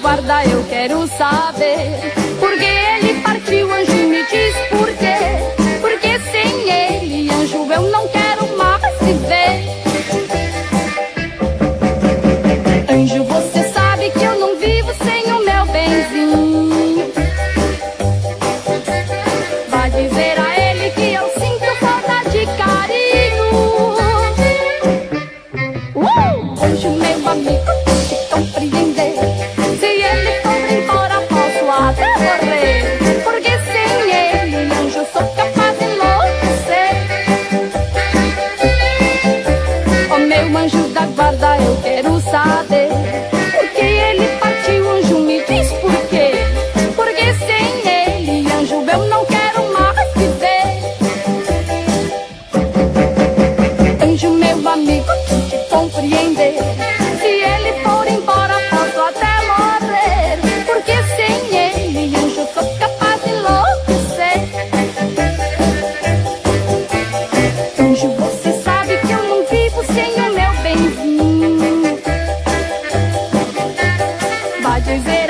guarda, eu quero saber. Por que ele partiu, anjo, me diz por quê? Porque sem ele, anjo, eu não quero mais viver. Anjo, você sabe que eu não vivo sem o meu benzinho. Vai dizer a ele que eu sinto falta de carinho. Anjo, meu amigo, te compreender. Se ele for embora, posso até morrer. Porque sem ele, anjo, sou capaz de enlouquecer. Oh, meu anjo da guarda, eu quero saber. Por que ele partiu, anjo, me diz por quê? Porque sem ele, anjo, eu não quero mais viver. Anjo, meu amigo, te compreender. Se ele for embora, posso até morrer. Porque sem ele, anjo, sou capaz de enlouquecer. Anjo, você sabe que eu não vivo sem o meu benzinho. Vai dizer